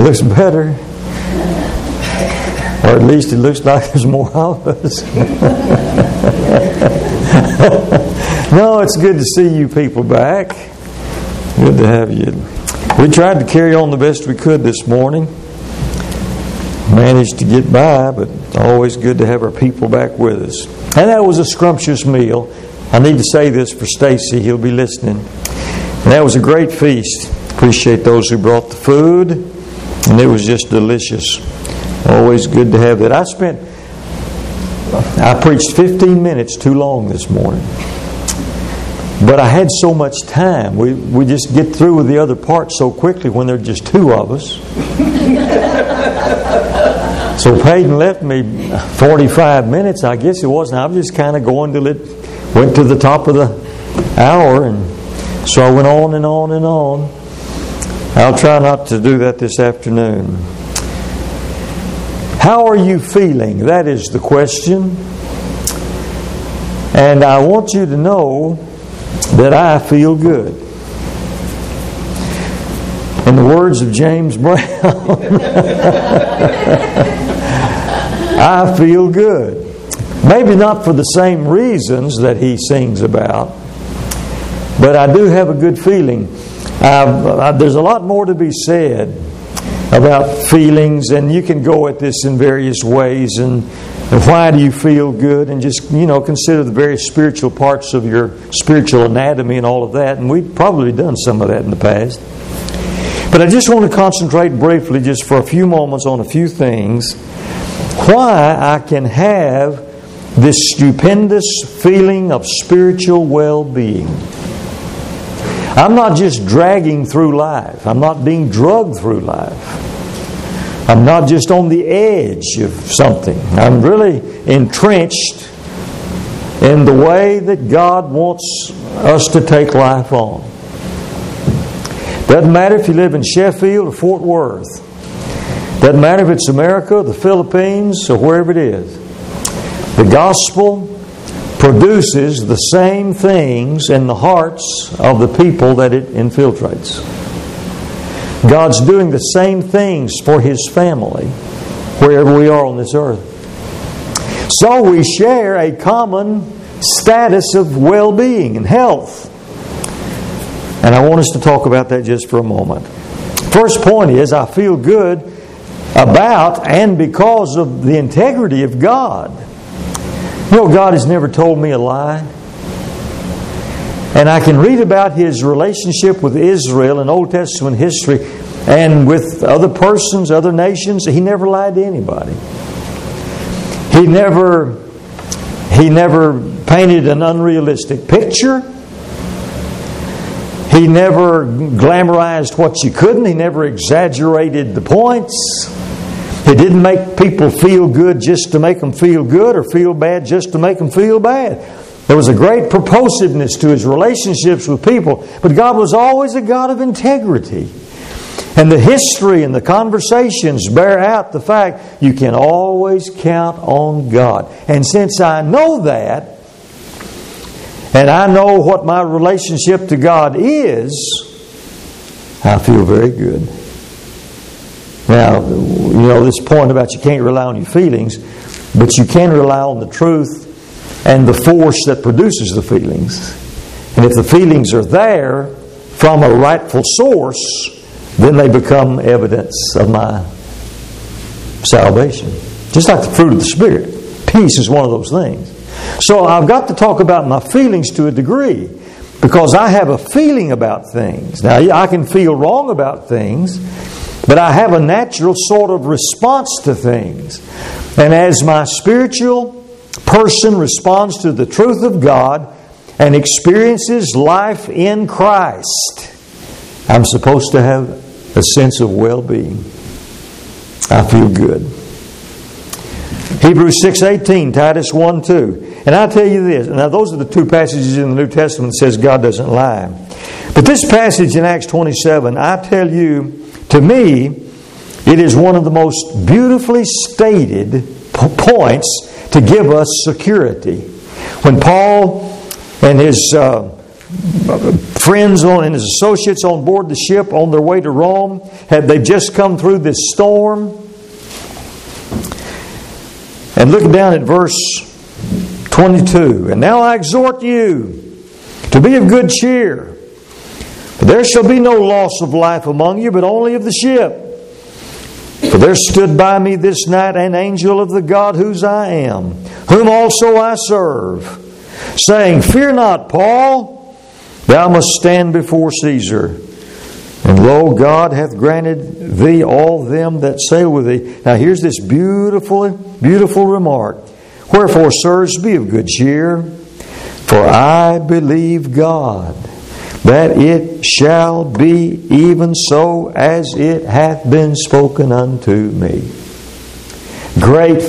It looks better. Or at least it looks like there's more of us. No, it's good to see you people back. Good to have you. We tried to carry on the best we could this morning. Managed to get by, but it's always good to have our people back with us. And that was a scrumptious meal. I need to say this for Stacy. He'll be listening. And that was a great feast. Appreciate those who brought the food. And it was just delicious. Always good to have that. I preached 15 minutes too long this morning. But I had so much time. We just get through with the other part so quickly when there are just two of us. So Peyton left me 45 minutes, I guess it was. And I was just kind of going till it went to the top of the hour. And so I went on and on and on. I'll try not to do that this afternoon. How are you feeling? That is the question. And I want you to know that I feel good. In the words of James Brown, I feel good. Maybe not for the same reasons that he sings about, but I do have a good feeling. There's a lot more to be said about feelings, and you can go at this in various ways. And why do you feel good? And just, consider the various spiritual parts of your spiritual anatomy and all of that. And we've probably done some of that in the past. But I just want to concentrate briefly, just for a few moments, on a few things. Why I can have this stupendous feeling of spiritual well-being. I'm not just dragging through life. I'm not being drugged through life. I'm not just on the edge of something. I'm really entrenched in the way that God wants us to take life on. Doesn't matter if you live in Sheffield or Fort Worth. Doesn't matter if it's America, the Philippines, or wherever it is. The gospel produces the same things in the hearts of the people that it infiltrates. God's doing the same things for His family wherever we are on this earth. So we share a common status of well-being and health. And I want us to talk about that just for a moment. First point is, I feel good about and because of the integrity of God. God has never told me a lie. And I can read about His relationship with Israel in Old Testament history and with other persons, other nations. He never lied to anybody. He never painted an unrealistic picture. He never glamorized what you couldn't. He never exaggerated the points. He didn't make people feel good just to make them feel good, or feel bad just to make them feel bad. There was a great purposiveness to His relationships with people, but God was always a God of integrity. And the history and the conversations bear out the fact you can always count on God. And since I know that, and I know what my relationship to God is, I feel very good. Now, this point about you can't rely on your feelings, but you can rely on the truth and the force that produces the feelings. And if the feelings are there from a rightful source, then they become evidence of my salvation. Just like the fruit of the Spirit. Peace is one of those things. So I've got to talk about my feelings to a degree, because I have a feeling about things. Now, I can feel wrong about things, but I have a natural sort of response to things. And as my spiritual person responds to the truth of God and experiences life in Christ, I'm supposed to have a sense of well-being. I feel good. Hebrews 6:18, Titus 1:2. And I tell you this, now those are the two passages in the New Testament that says God doesn't lie. But this passage in Acts 27, I tell you, to me, it is one of the most beautifully stated points to give us security. When Paul and his friends and his associates on board the ship on their way to Rome. They've just come through this storm. And look down at verse 22. And now I exhort you to be of good cheer. For there shall be no loss of life among you, but only of the ship. For there stood by me this night an angel of the God whose I am, whom also I serve, saying, Fear not, Paul, thou must stand before Caesar. And lo, God hath granted thee all them that sail with thee. Now here's this beautiful, beautiful remark. Wherefore, sirs, be of good cheer, for I believe God, that it shall be even so as it hath been spoken unto me. Great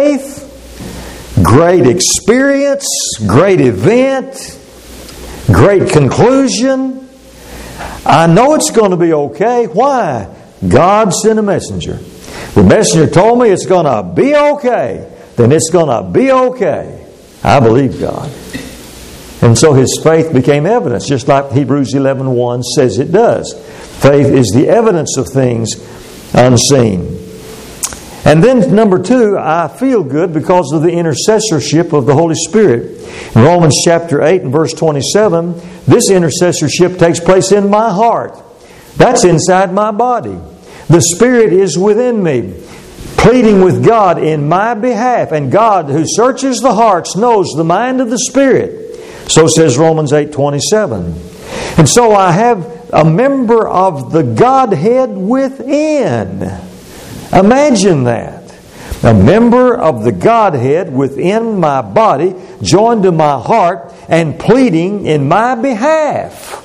faith, great experience, great event, great conclusion. I know it's going to be okay. Why? God sent a messenger. The messenger told me it's going to be okay. Then it's going to be okay. I believe God. And so his faith became evidence, just like Hebrews 11:1 says it does. Faith is the evidence of things unseen. And then number 2, I feel good because of the intercessorship of the Holy Spirit. In Romans chapter 8 and verse 27, this intercessorship takes place in my heart. That's inside my body. The Spirit is within me, pleading with God in my behalf. And God, who searches the hearts, knows the mind of the Spirit. So says Romans 8:27. And so I have a member of the Godhead within. Imagine that. A member of the Godhead within my body, joined to my heart, and pleading in my behalf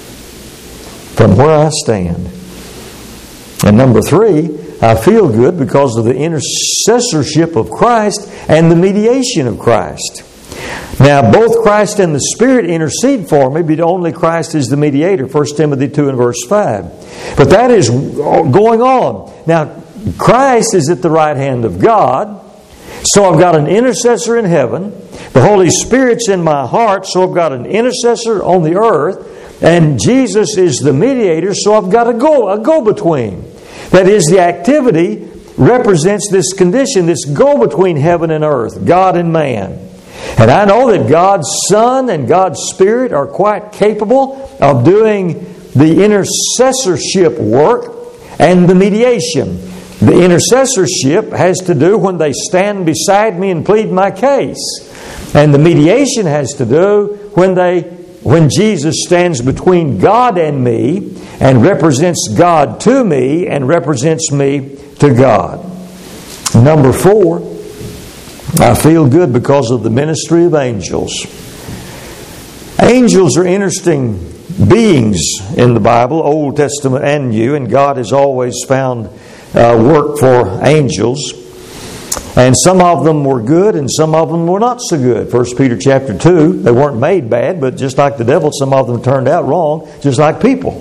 from where I stand. And number 3, I feel good because of the intercessorship of Christ and the mediation of Christ. Now, both Christ and the Spirit intercede for me, but only Christ is the mediator. 1 Timothy 2 and verse 5. But that is going on. Now, Christ is at the right hand of God. So I've got an intercessor in heaven. The Holy Spirit's in my heart. So I've got an intercessor on the earth. And Jesus is the mediator. So I've got a go-between. That is, the activity represents this condition, this go-between heaven and earth, God and man. And I know that God's Son and God's Spirit are quite capable of doing the intercessorship work and the mediation. The intercessorship has to do when they stand beside me and plead my case. And the mediation has to do when Jesus stands between God and me and represents God to me and represents me to God. Number 4, I feel good because of the ministry of angels. Angels are interesting beings in the Bible, Old Testament and New, and God has always found work for angels. And some of them were good and some of them were not so good. 1 Peter chapter 2, they weren't made bad, but just like the devil, some of them turned out wrong, just like people.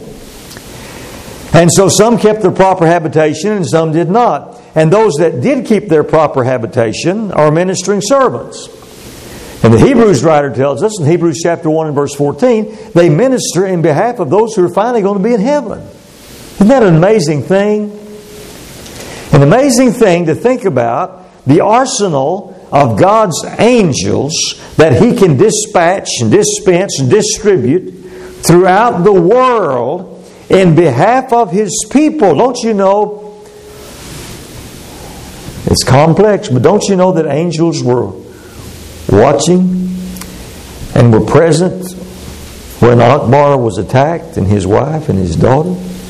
And so some kept their proper habitation and some did not. And those that did keep their proper habitation are ministering servants. And the Hebrews writer tells us in Hebrews chapter 1 and verse 14, they minister in behalf of those who are finally going to be in heaven. Isn't that an amazing thing? An amazing thing to think about, the arsenal of God's angels that He can dispatch and dispense and distribute throughout the world in behalf of His people. Don't you know? It's complex, but don't you know that angels were watching and were present when Akbar was attacked and his wife and his daughter?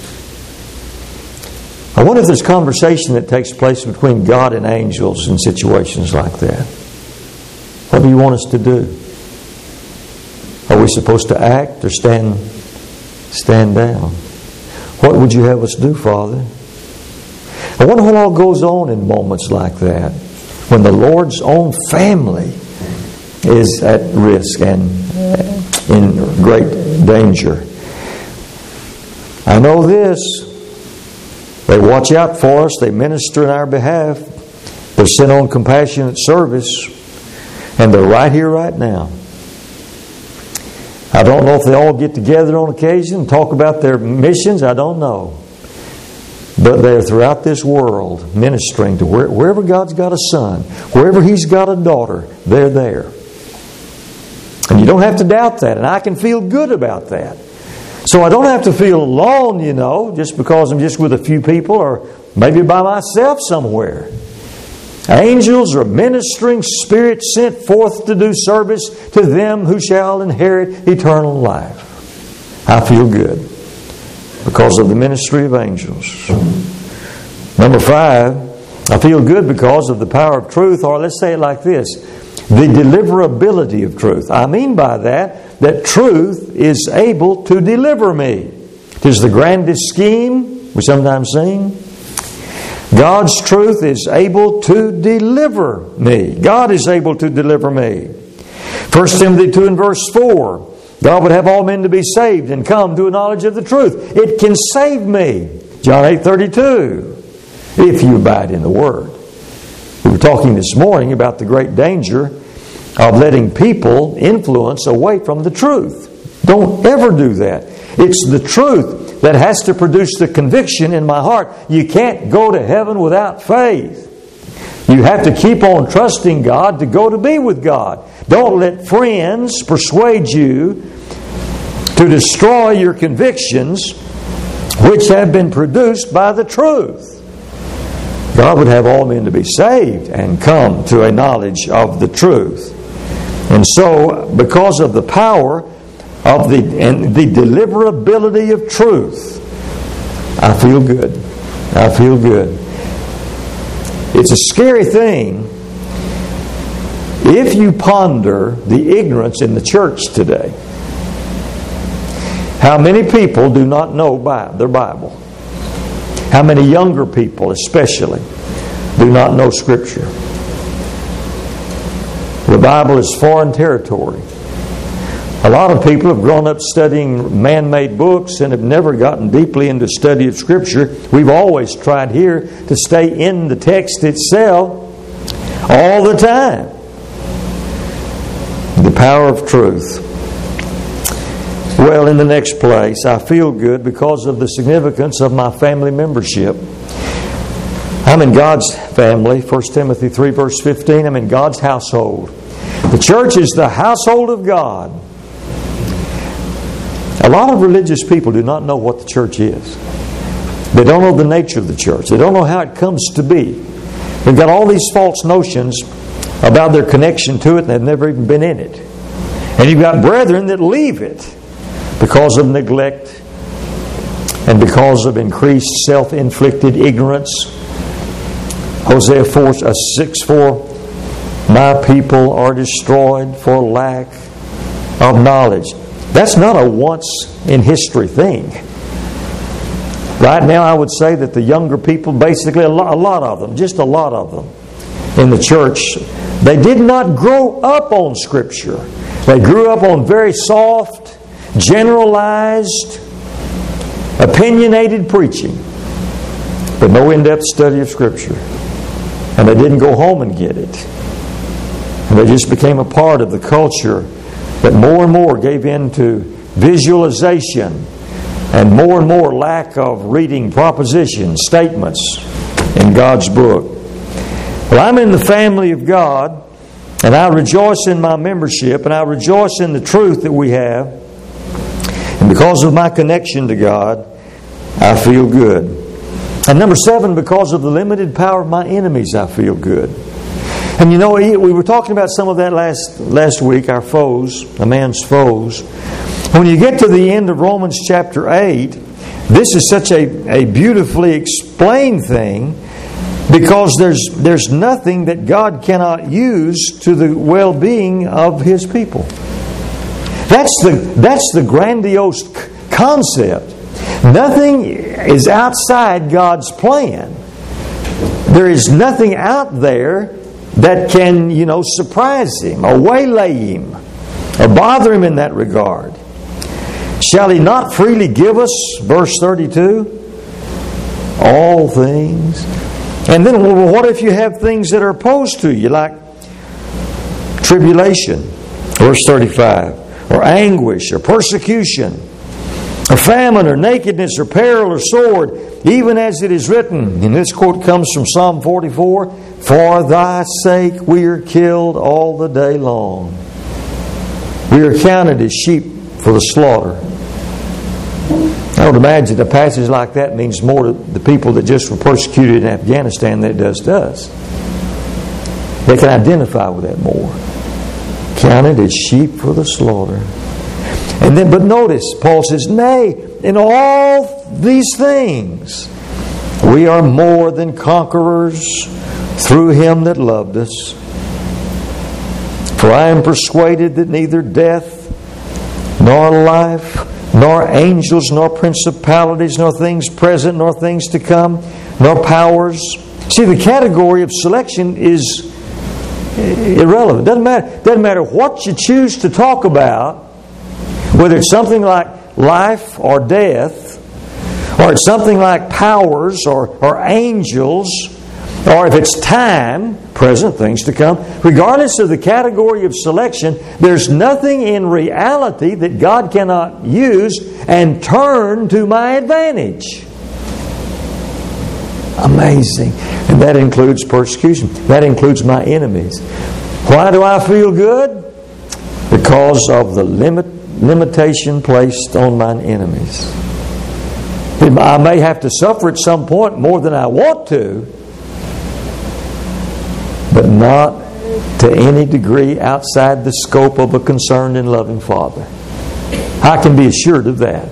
I wonder if there's conversation that takes place between God and angels in situations like that. What do you want us to do? Are we supposed to act or stand down? What would you have us do, Father? I wonder what all goes on in moments like that, when the Lord's own family is at risk and in great danger. I know this. They watch out for us. They minister in our behalf. They're sent on compassionate service. And they're right here, right now. I don't know if they all get together on occasion and talk about their missions. I don't know. But they're throughout this world ministering to wherever God's got a son, wherever He's got a daughter, they're there. And you don't have to doubt that. And I can feel good about that. So I don't have to feel alone, just because I'm just with a few people or maybe by myself somewhere. Angels are ministering spirits sent forth to do service to them who shall inherit eternal life. I feel good because of the ministry of angels. Number 5, I feel good because of the power of truth, or let's say it like this, the deliverability of truth. I mean by that truth is able to deliver me. It is the grandest scheme we sometimes sing. God's truth is able to deliver me. God is able to deliver me. 1 Timothy 2 and verse 4. God would have all men to be saved and come to a knowledge of the truth. It can save me. John 8:32. If you abide in the Word. We were talking this morning about the great danger of letting people influence away from the truth. Don't ever do that. It's the truth that has to produce the conviction in my heart. You can't go to heaven without faith. You have to keep on trusting God to go to be with God. Don't let friends persuade you to destroy your convictions which have been produced by the truth. God would have all men to be saved and come to a knowledge of the truth. And so, because of the power of the deliverability of truth, I feel good. I feel good. It's a scary thing if you ponder the ignorance in the church today. How many people do not know their Bible? How many younger people especially do not know Scripture? The Bible is foreign territory. A lot of people have grown up studying man-made books and have never gotten deeply into study of Scripture. We've always tried here to stay in the text itself all the time. The power of truth. Well, in the next place, I feel good because of the significance of my family membership. I'm in God's family, 1 Timothy 3 verse 15. I'm in God's household. The church is the household of God. A lot of religious people do not know what the church is. They don't know the nature of the church. They don't know how it comes to be. They've got all these false notions about their connection to it, and they've never even been in it. And you've got brethren that leave it because of neglect and because of increased self-inflicted ignorance. Hosea 6:4, my people are destroyed for lack of knowledge. That's not a once-in-history thing. Right now, I would say that the younger people, basically a lot of them, just a lot of them in the church, they did not grow up on Scripture. They grew up on very soft, generalized, opinionated preaching, but no in-depth study of Scripture. And they didn't go home and get it. And they just became a part of the culture that more and more gave in to visualization and more lack of reading propositions, statements in God's book. Well, I'm in the family of God, and I rejoice in my membership, and I rejoice in the truth that we have. And because of my connection to God, I feel good. And number 7, because of the limited power of my enemies, I feel good. And you know, we were talking about some of that last week, our foes, a man's foes. When you get to the end of Romans chapter 8, this is such a beautifully explained thing, because there's nothing that God cannot use to the well-being of His people. That's the grandiose concept. Nothing is outside God's plan. There is nothing out there that can, surprise Him or waylay Him or bother Him in that regard. Shall He not freely give us, verse 32, all things? And then, well, what if you have things that are opposed to you, like tribulation? Verse 35. or anguish or persecution or famine or nakedness or peril or sword, even as it is written. And this quote comes from Psalm 44, "For thy sake we are killed all the day long. We are counted as sheep for the slaughter." I would imagine a passage like that means more to the people that just were persecuted in Afghanistan than it does to us. They can identify with that more. Counted as sheep for the slaughter. And then, but notice, Paul says, "Nay, in all these things, we are more than conquerors through Him that loved us. For I am persuaded that neither death, nor life, nor angels, nor principalities, nor things present, nor things to come, nor powers." See, the category of selection is irrelevant. Doesn't matter what you choose to talk about, whether it's something like life or death, or it's something like powers or angels, or if it's time, present, things to come. Regardless of the category of selection, there's nothing in reality that God cannot use and turn to my advantage. Amazing. And that includes persecution. That includes my enemies. Why do I feel good? Because of the limitation placed on mine enemies. I may have to suffer at some point more than I want to, but not to any degree outside the scope of a concerned and loving Father. I can be assured of that.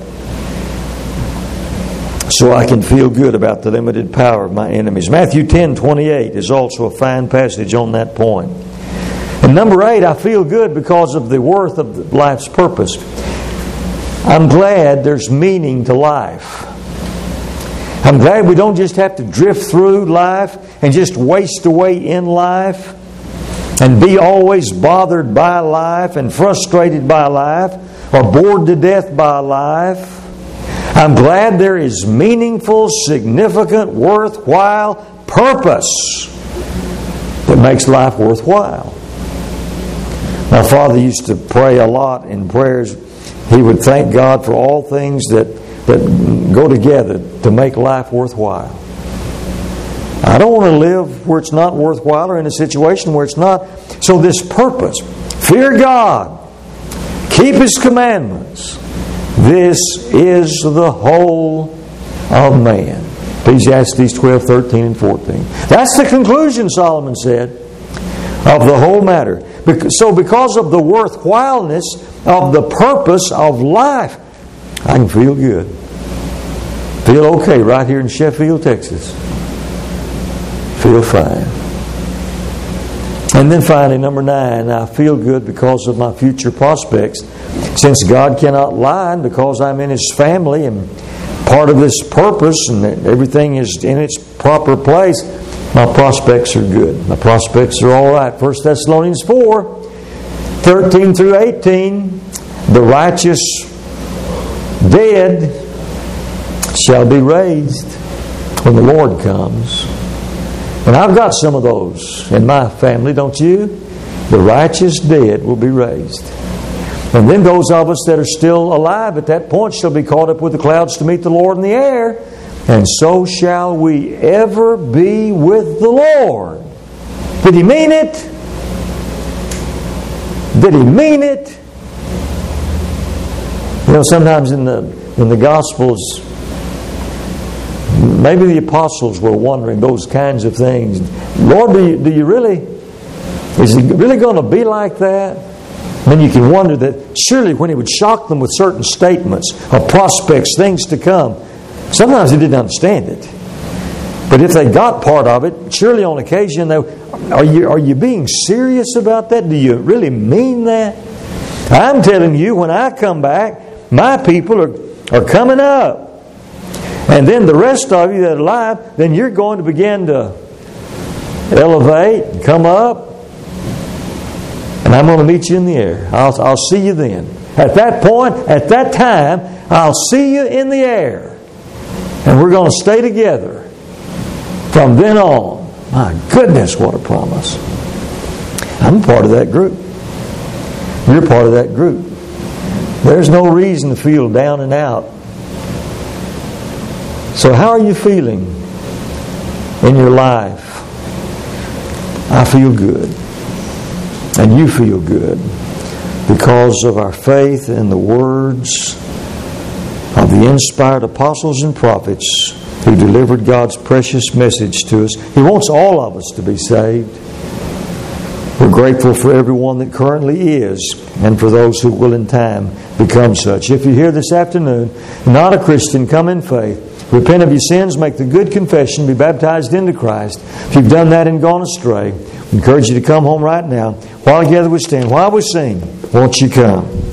So I can feel good about the limited power of my enemies. Matthew 10:28 is also a fine passage on that point. And number 8, I feel good because of the worth of life's purpose. I'm glad there's meaning to life. I'm glad we don't just have to drift through life and just waste away in life and be always bothered by life and frustrated by life or bored to death by life. I'm glad there is meaningful, significant, worthwhile purpose that makes life worthwhile. My father used to pray a lot in prayers. He would thank God for all things that go together to make life worthwhile. I don't want to live where it's not worthwhile or in a situation where it's not. So this purpose, fear God, keep His commandments. This is the whole of man. Ecclesiastes 12, 13, and 14. That's the conclusion, Solomon said, of the whole matter. So because of the worthwhileness of the purpose of life, I can feel good. Feel okay right here in Sheffield, Texas. Feel fine. And then finally, number 9, I feel good because of my future prospects. Since God cannot lie, and because I'm in His family and part of this purpose and everything is in its proper place, my prospects are good. My prospects are all right. 1 Thessalonians 4, 13 through 18, the righteous dead shall be raised when the Lord comes. And I've got some of those in my family, don't you? The righteous dead will be raised. And then those of us that are still alive at that point shall be caught up with the clouds to meet the Lord in the air. And so shall we ever be with the Lord. Did He mean it? Did He mean it? You know, sometimes in the Gospels, maybe the apostles were wondering those kinds of things. Lord, do you really? Is He really going to be like that? Then you can wonder that surely when He would shock them with certain statements of prospects, things to come, sometimes He didn't understand it. But if they got part of it, surely on occasion, are you being serious about that? Do you really mean that? I'm telling you, when I come back, my people are coming up. And then the rest of you that are alive, then you're going to begin to elevate and come up. And I'm going to meet you in the air. I'll see you then. At that point, at that time, I'll see you in the air. And we're going to stay together from then on. My goodness, what a promise. I'm part of that group. You're part of that group. There's no reason to feel down and out. So how are you feeling in your life? I feel good. And you feel good because of our faith in the words of the inspired apostles and prophets who delivered God's precious message to us. He wants all of us to be saved. We're grateful for everyone that currently is and for those who will in time become such. If you're here this afternoon, not a Christian, come in faith. Repent of your sins, make the good confession, be baptized into Christ. If you've done that and gone astray, I encourage you to come home right now. While together we stand, while we sing, won't you come?